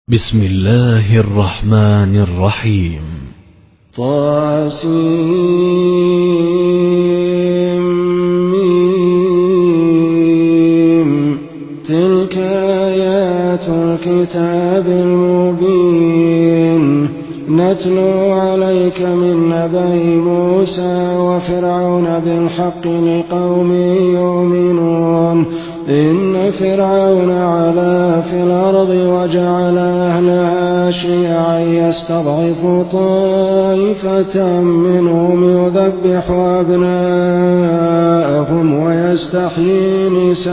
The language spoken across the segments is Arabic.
بسم الله الرحمن الرحيم. طاسيم. تلك آيات الكتاب المبين نتلو عليك من نبأ موسى وفرعون بالحق لقوم يؤمنون. إن فرعون علا في الأرض وجعل أهلها شيعا يستضعف طائفة منهم يذبح أبناءهم ويستحيي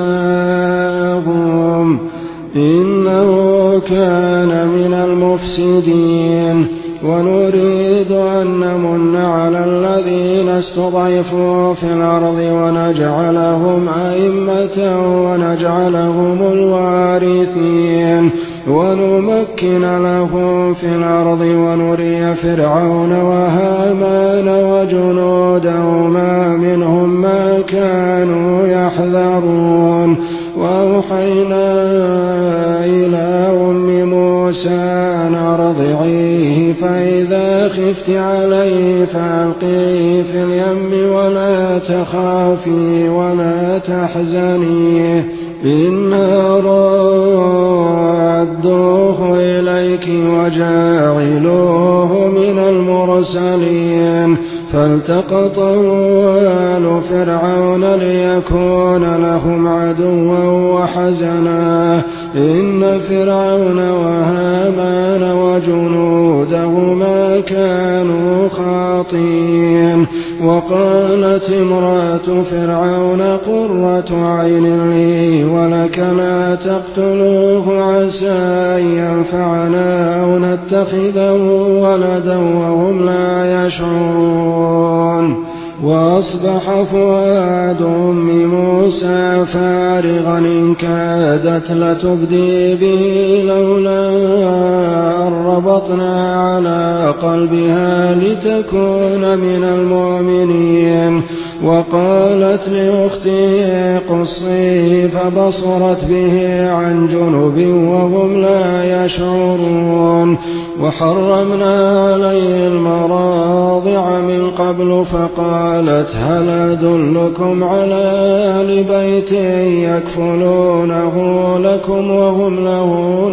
نساءهم إنه كان من المفسدين. ونريد أن نمن على الذين استضعفوا في الأرض ونجعلهم أئمة ونجعلهم الوارثين ونمكن لهم في الأرض ونري فرعون وهامان وجنودهما منهم ما كانوا يحذرون. وأوحينا إلى أم موسى أن أرضعيه فإذا خفت عليه فألقيه في اليم ولا تخافي ولا تحزني إنا رادوه إليك وجاعلوه من المرسلين. فالتقطه آل فرعون ليكون لهم عدوا وحزنا إن فرعون وهامان وجنودهما كانوا خاطئين. وقالت امرأة فرعون قرة عين لي ولك لا تقتلوه عسى أن ينفعنا أو نتخذه ولدا وهم لا يشعرون. وأصبح فؤاد أم موسى فارغا إن كادت لتبدي به لولا أن ربطنا على قلبها لتكون من المؤمنين. وقالت لأخته قصيه فبصرت به عن جنب وهم لا يشعرون. وحرمنا عليه المراضع من قبل فقالت هل أدلكم على أهل بيت يكفلونه لكم وهم له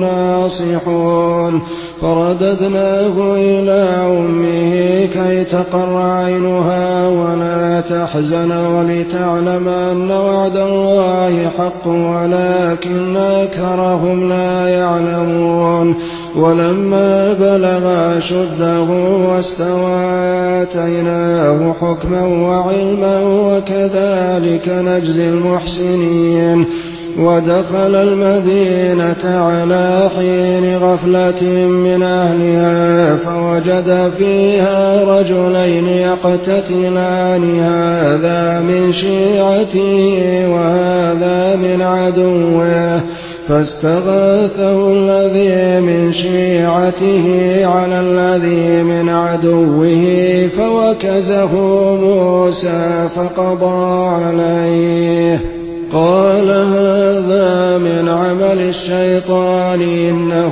ناصحون. فرددناه إلى أمه كي تقر عينها ولا تحزن ولتعلم أن وعد الله حق ولكن أكثرهم لا يعلمون. ولما بلغ أشده واستوى آتيناه حكما وعلما وكذلك نجزي المحسنين. ودخل المدينة على حين غفلة من أهلها فوجد فيها رجلين يقتتلان هذا من شيعته وهذا من عدوه فاستغاثه الذي من شيعته على الذي من عدوه فوكزه موسى فقضى عليه. قال هذا من عمل الشيطان إنه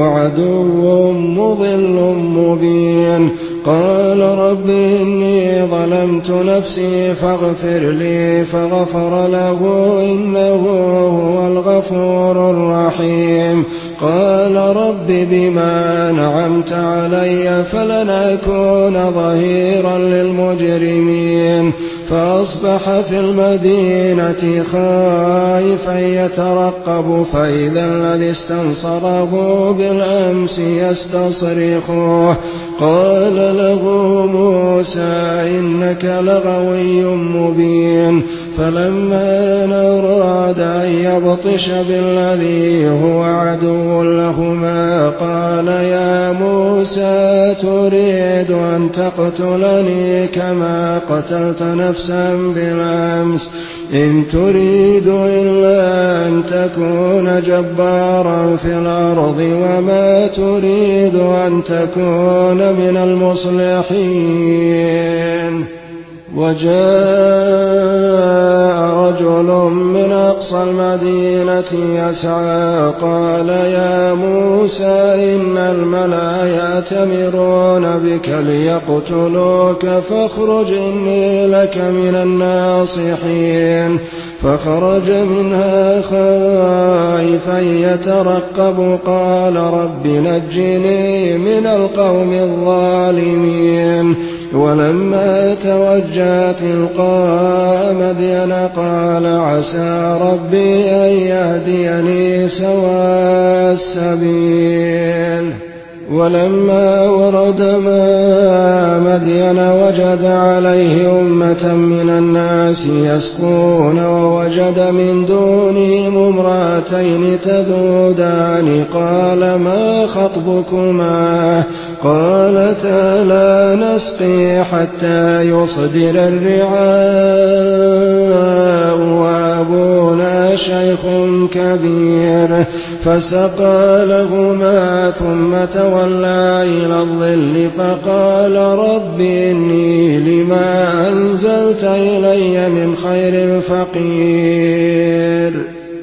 عدو مضل مبين. قال رب إني ظلمت نفسي فاغفر لي فغفر له إنه هو الغفور الرحيم. قال رب بما أنعمت علي فلن أكون ظهيرا للمجرمين. فأصبح في المدينة خائفا يترقب فإذا الذي استنصره بالأمس يستصرخه. قال له موسى إنك لغوي مبين. فلما أراد أن يبطش بالذي هو عدو لهما قال يا موسى تريد أن تقتلني كما قتلت نفسا بالأمس إن تريد إلا أن تكون جبارا في الأرض وما تريد أن تكون من المصلحين. وجاء رجل من أقصى المدينة يسعى قال يا موسى إن الملأ يأتمرون بك ليقتلوك فاخرج إني لك من الناصحين فخرج منها خائفا يترقب قال رب نجني من القوم الظالمين ولما توجه تلقاء مدين قال عسى ربي أن يهديني سواء السبيل ولما ورد ماء مدين وجد عليه أمة من الناس يسقون ووجد من دونهم امرأتين تذودان قال ما خطبكما قالتا لا نسقي حتى يصدر الرعاء وأبونا شيخ كبير فسقى لهما ثم تولى إلى الظل فقال رب إني لما أنزلت إلي من خير فقير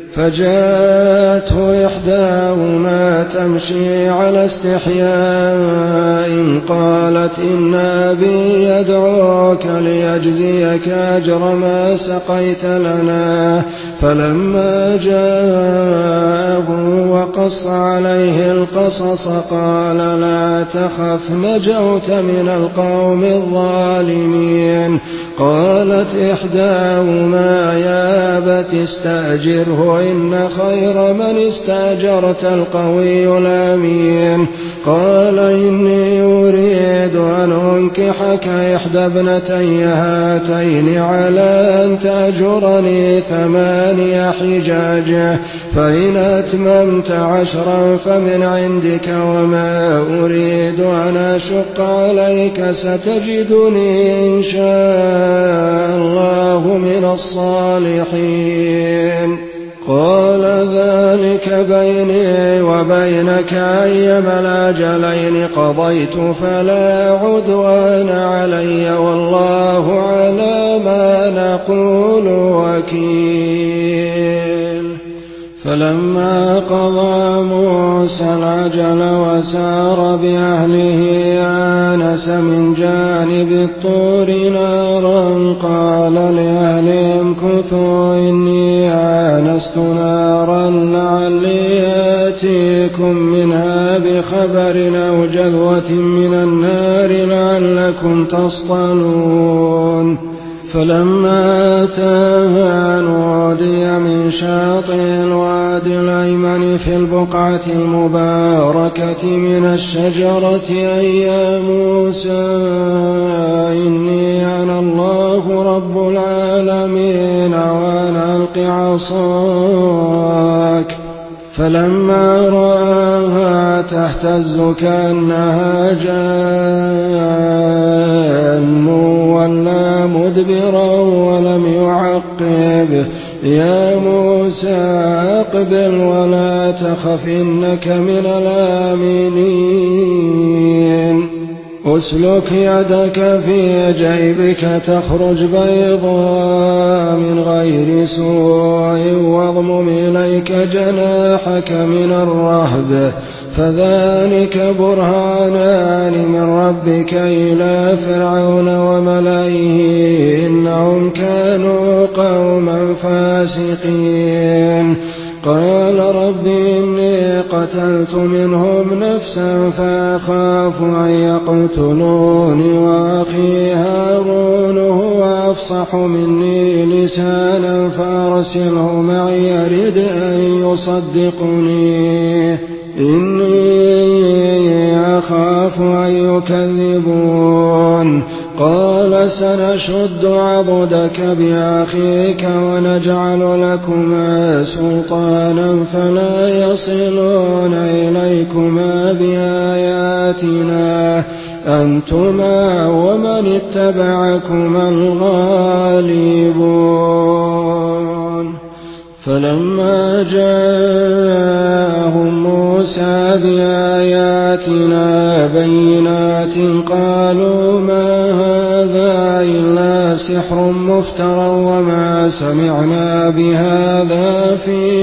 فجاءته إحداهما تمشي على استحياء قالت إن أبي يدعوك ليجزيك أجر ما سقيت لنا فلما جاءه وقص عليه القصص قال لا تخف نجوت من القوم الظالمين قالت إحداهما يا أبت استأجره إن خير من استأجرت القوي الأمين قال إني أريد أن أنكحك إحدى ابنتي هاتين على أن تأجرني 8 حجاج فإن أتممت 10 فمن عندك وما أريد أن أشق عليك ستجدني إن شاء الله من الصالحين قال ذلك بيني وبينك أيما الأجلين قضيت فلا عدوان علي والله على ما نقول وكيل فلما قضى موسى الأجل وسار بأهله آنس من جانب الطور نارا قال لأهلهم كثوا إني آنست نارا لعلي آتيكم منها بخبر أو جذوة من النار لعلكم تصطلون فلما أتاها نودي من شاطئ الوادي الأيمن في البقعة المباركة من الشجرة أي يا موسى إني أنا الله رب العالمين وأنا ألق عصاك فلما رآها تهتز كأنها جان ولا مدبرا ولم يعقب يا موسى أقبل ولا تخف إنك من الآمنين أسلك يدك في جيبك تخرج بيضاء من غير سوء واضمم إليك جناحك من الرهب فذلك برهانان من ربك إلى فرعون وملئه إنهم كانوا قوما فاسقين قال رب إني قتلت منهم نفسا فأخاف أن يقتلوني وأخي هارون هو أفصح مني لسانا فأرسله معي يرد أن يصدقني إني أخاف أن يكذبون قال سنشد عضدك بأخيك ونجعل لكما سلطانا فلا يصلون إليكما بآياتنا أنتما ومن اتبعكما الغالبون فلما جاءهم موسى بآياتنا بينات قالوا ما هذا إلا سحر مفترى وما سمعنا بهذا في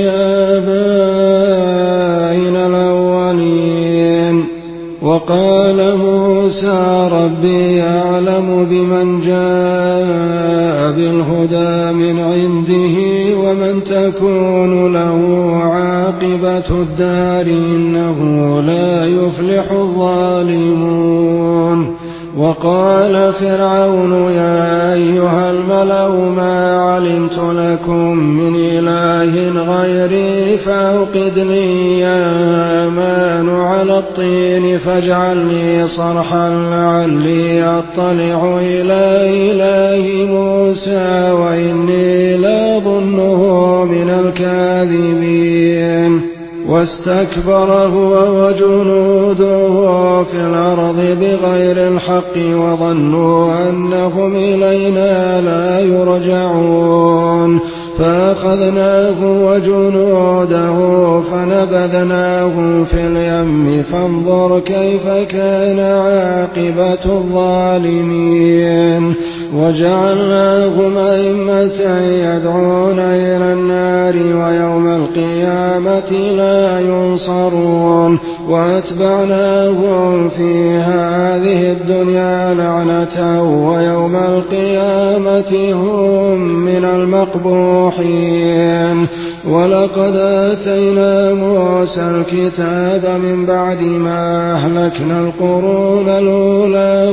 آبائنا الأولين. وقال موسى ربي أعلم بمن جاء بالهدى من عنده ومن تكون له عاقبة الدار إنه لا يفلح الظالمون. وقال فرعون يا أيها الملأ ما علمت لكم من إله غيري فأوقد لي يا هامان على الطين فاجعل لي صرحا لعلي أطلع إلى إله موسى وإني لأظنه من الكاذبين. واستكبر هو وجنوده في الأرض بغير الحق وظنوا أنهم إلينا لا يرجعون. فأخذناه وجنوده فنبذناهم في اليم فانظر كيف كان عاقبة الظالمين. وجعلناهم أئمة يدعون إلى النار ويوم القيامة لا ينصرون. وأتبعناهم في هذه الدنيا لعنة ويوم القيامة هم من المقبوحين. ولقد آتينا موسى الكتاب من بعد ما أهلكنا القرون الأولى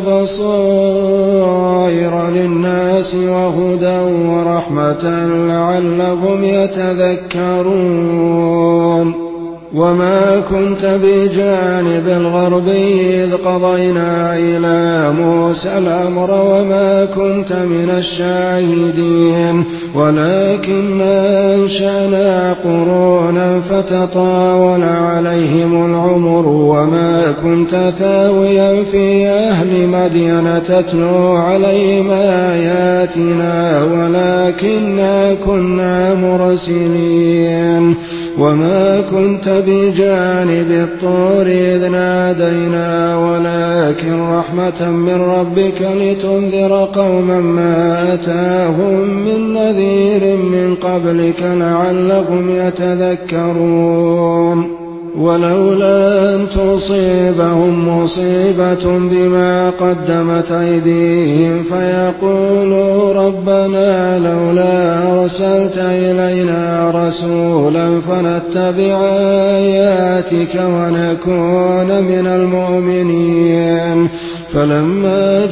بصائر للناس وهدى ورحمة لعلهم يتذكرون. وما كنت بجانب الغربي إذ قضينا إلى موسى الأمر وما كنت من الشاهدين ولكننا أنشأنا قرونا فتطاول عليهم العمر وما كنت ثاويا في أهل مدين تتلو عليهم آياتنا ولكننا كنا مرسلين. وما كنت بجانب الطور إذ نادينا ولكن رحمة من ربك لتنذر قوما ما أتاهم من نذير من قبلك لعلهم يتذكرون. ولولا أن تصيبهم مصيبة بما قدمت أيديهم فيقولوا ربنا لولا أرسلت إلينا رسولا فنتبع آياتك ونكون من المؤمنين. فلما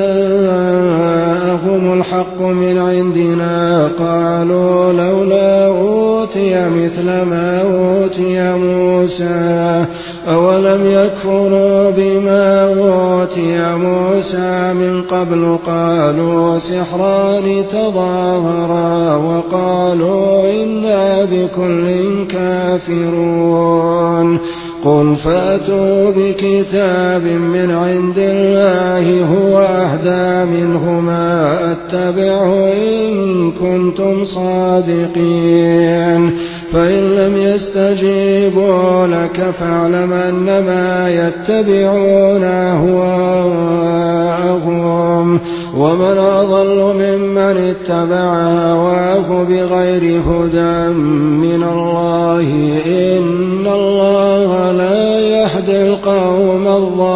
جاءهم الحق من عندنا قالوا لولا أوتي مثل ما أوتي موسى أولم يكفروا بما أوتي موسى من قبل قالوا سحران تظاهرا وقالوا إنا بكل كافرون. قل فأتوا بكتاب من عند الله هو أهدى منهما أتبعه إن كنتم صادقين. فإن لم يستجيبوا لك فاعلم أنما يتبعون أهواءهم ومن أضل ممن اتبع هواه بغير هدى من الله إن الله لا يهدي القوم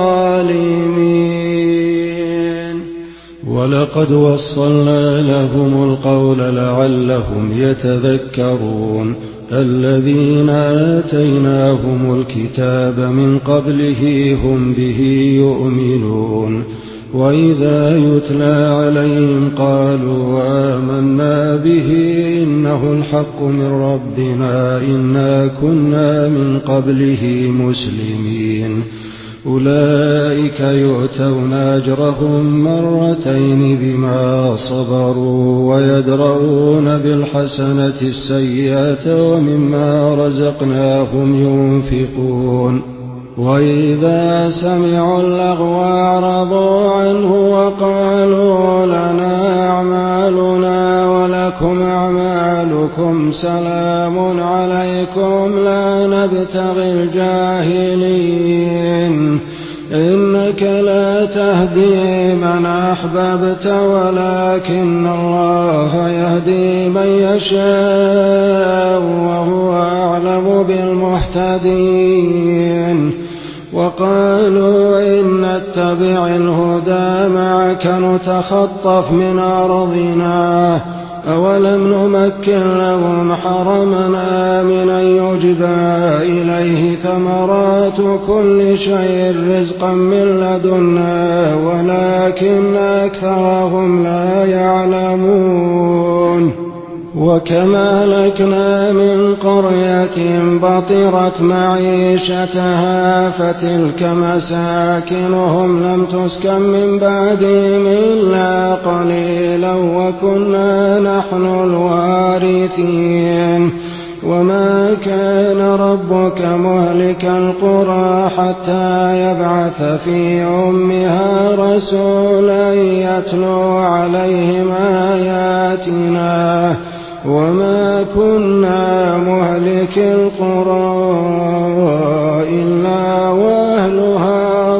الظالمين. ولقد وصلنا لهم القول لعلهم يتذكرون. الذين آتيناهم الكتاب من قبله هم به يؤمنون. وإذا يتلى عليهم قالوا آمنا به إنه الحق من ربنا إنا كنا من قبله مسلمين. أولئك يؤتون أجرهم مرتين بما صبروا ويدرؤون بالحسنة السيئة ومما رزقناهم ينفقون. وإذا سمعوا اللغو أعرضوا عنه وقالوا لنا أعمالنا ولكم أعمالكم سلام عليكم لا نبتغي الجاهلين. إنك لا تهدي من أحببت ولكن الله يهدي من يشاء وهو أعلم بالمهتدين. وقالوا إن نتبع الهدى معك نتخطف من أرضنا أولم نمكن لهم حرمنا آمنا يجبى إليه ثمرات كل شيء رزقا من لدنا ولكن أكثرهم لا يعلمون. وكما أهلكنا من قرية بطرت معيشتها فتلك مساكنهم لم تسكن من بعدهم إلا قليلا وكنا نحن الوارثين. وما كان ربك مهلك القرى حتى يبعث في أمها رسولا يتلو عليهم آياتنا وما كنا مهلك القرى إلا وأهلها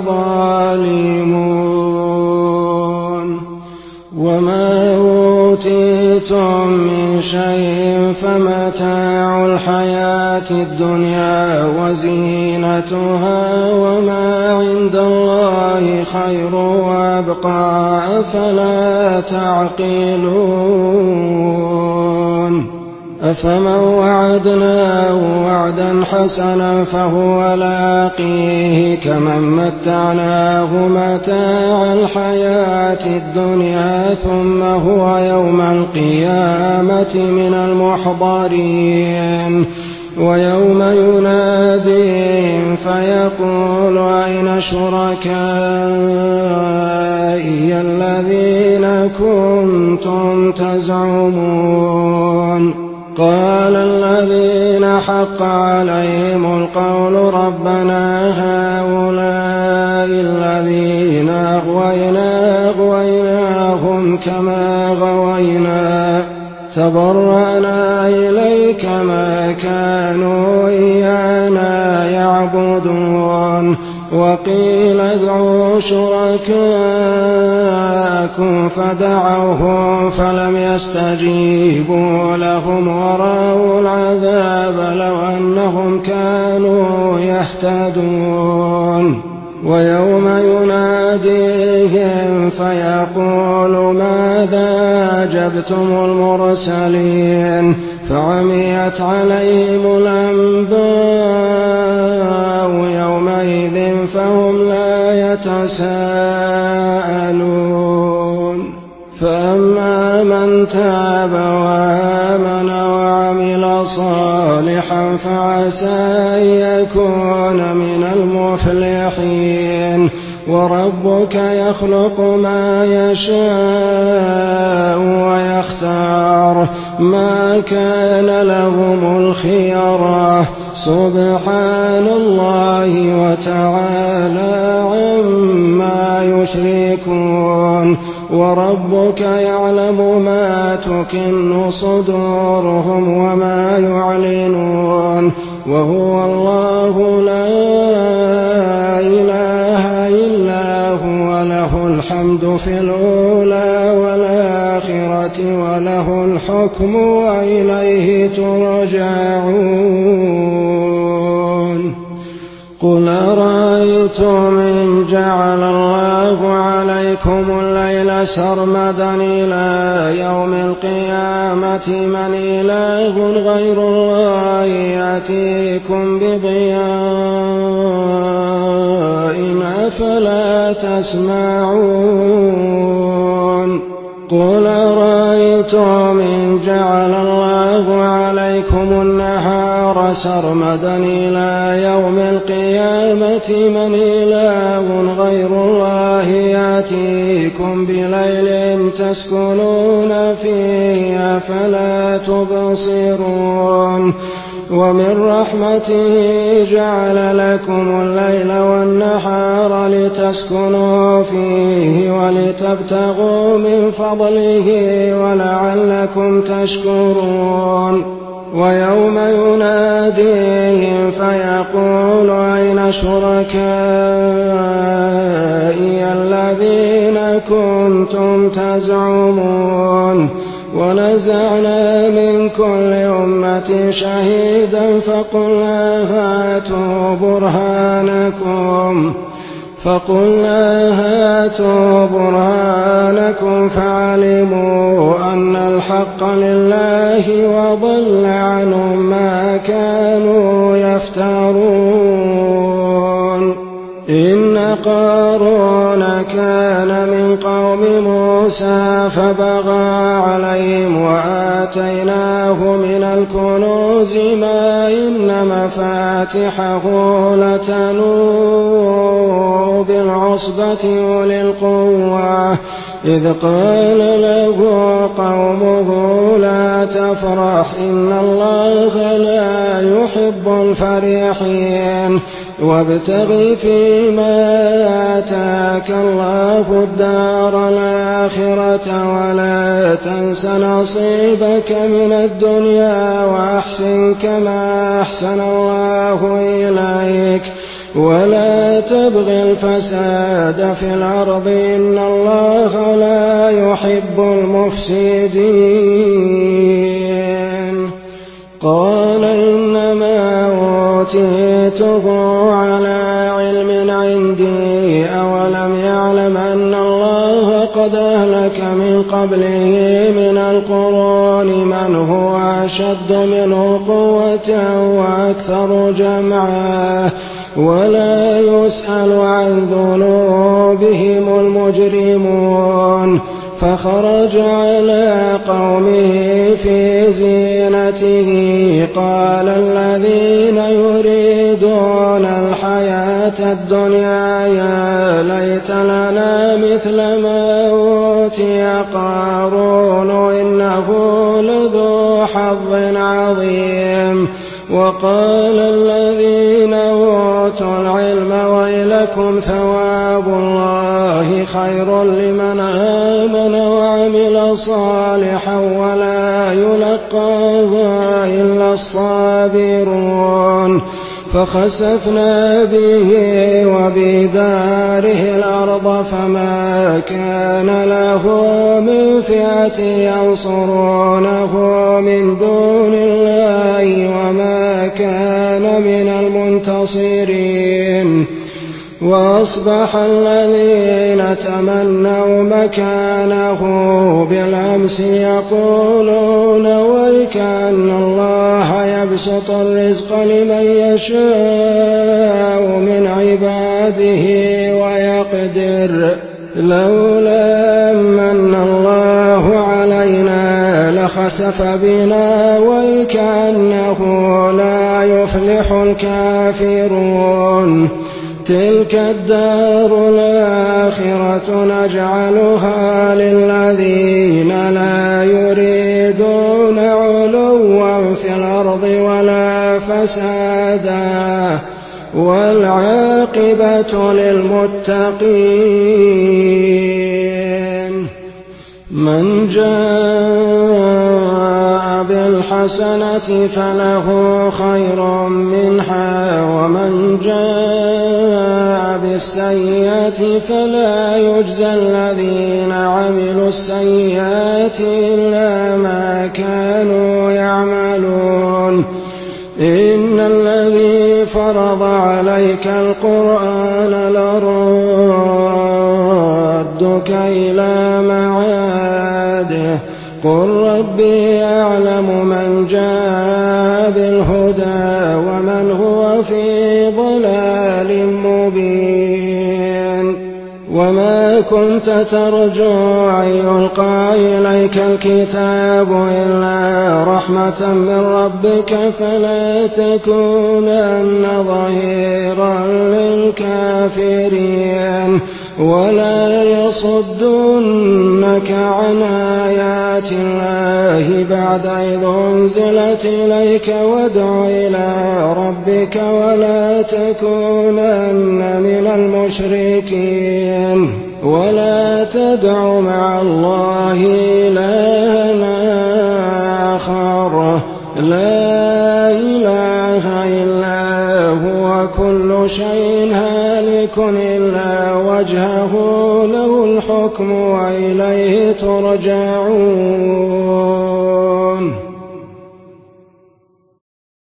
ظالمون. وما أوتيتم من شيء فمتاع الحياة الدنيا وزينتها وما عند الله خير وأبقى أفلا تعقلون. أفمن وعدناه وعدا حسنا فهو لاقيه كمن متعناه متاع الحياة الدنيا ثم هو يوم القيامة من المحضرين. ويوم يناديهم فيقول أين شركائي الذين كنتم تزعمون قال الذين حق عليهم القول ربنا هؤلاء الذين أغويناهم كما غوينا تبرأنا إليك ما كانوا إيانا يعبدون. وقيل ادعوا شركاءكم فدعوهم فلم يستجيبوا لهم ورأوا العذاب لو أنهم كانوا يهتدون. ويوم يناديهم فيقول ماذا أجبتم المرسلين فعميت عليهم الأنباء يومئذ فهم لا يتساءلون. فأما من تاب وآمن وعمل صالحا فعسى أن يكون من المفلحين. وربك يخلق ما يشاء ويختار ما كان لهم الخيرة سبحان الله وتعالى عما يشركون. وربك يعلم ما تكن صدورهم وما يعلنون وهو الله لا إله إلا هو له الحمد في الأولى والآخرة وله الحكم وإليه ترجعون. قل أرأيتم إن جعل الله عليكم الليل سرمدا إلى يوم القيامة من إله غير الله يأتيكم بضياء أفلا تسمعون. قل أرأيتم إن جعل الله عليكم النهار سرمدا إلى يوم القيامة من إله غير الله يأتيكم بليل تسكنون فيه أفلا تبصرون. ومن رحمته جعل لكم الليل والنهار لتسكنوا فيه ولتبتغوا من فضله ولعلكم تشكرون. ويوم يناديهم فيقول أين شركائي الذين كنتم تزعمون ونزعنا من كل أمة شهيدا فقلنا هاتوا برهانكم فعلموا أن الحق لله وضل عنهم ما كانوا يفترون إن قارون كان من قوم موسى فبغى عليهم وآتيناه من الكنوز ما إن مفاتحه لتنوء بالعصبة أولي القوة إذ قال له قومه لا تفرح إن الله لا يحب الفرحين وابتغ فيما آتاك الله الدار الآخرة ولا تنس نصيبك من الدنيا وأحسن كما أحسن الله إليك ولا تبغ الفساد في الأرض إن الله لا يحب المفسدين قال إنما أوتيته على علم عندي أولم يعلم أن الله قد أهلك من قبله من القرون من هو أشد منه قوة وأكثر جمعا ولا يسأل عن ذنوبهم المجرمون فخرج على قومه في زينته قال الذين يريدون الحياة الدنيا يا ليت لنا مثل ما أوتي قارون إنه لذو حظ عظيم وقال الذين أوتوا العلم ويلكم ثواب الله خير لمن آمن وعمل صالحا ولا يلقاها إلا الصابرون فخسفنا به وبداره الأرض فما كان له من فئة ينصرونه من دون الله وما كان من المنتصرين وأصبح الذين تمنوا مكانه بالأمس يقولون ويكأن الله يبسط الرزق لمن يشاء من عباده ويقدر لولا من الله علينا لخسف بنا ويكأنه لا يفلح الكافرون تلك الدار الآخرة نجعلها للذين لا يريدون علوا في الأرض ولا فسادا والعاقبة للمتقين من جاء بالحسنة فله خير منها ومن جاء بالسيئة فلا يجزى الذين عملوا السيئات إلا ما كانوا يعملون إن الذي فرض عليك القرآن لرادك إلى معاده قل ربي أعلم من جاء بالهدى ومن هو في ضلال مبين وما كنت ترجو أن يلقى إليك الكتاب إلا رحمة من ربك فلا تكونن ظهيرا للكافرين ولا يصدنك عن آيات الله بعد إذ أنزلت إليك وادع إلى ربك ولا تكونن من المشركين ولا تدع مع الله إلها آخر لا إله إلا هو كل شيء هالك إلا وجهه له الحكم وإليه ترجعون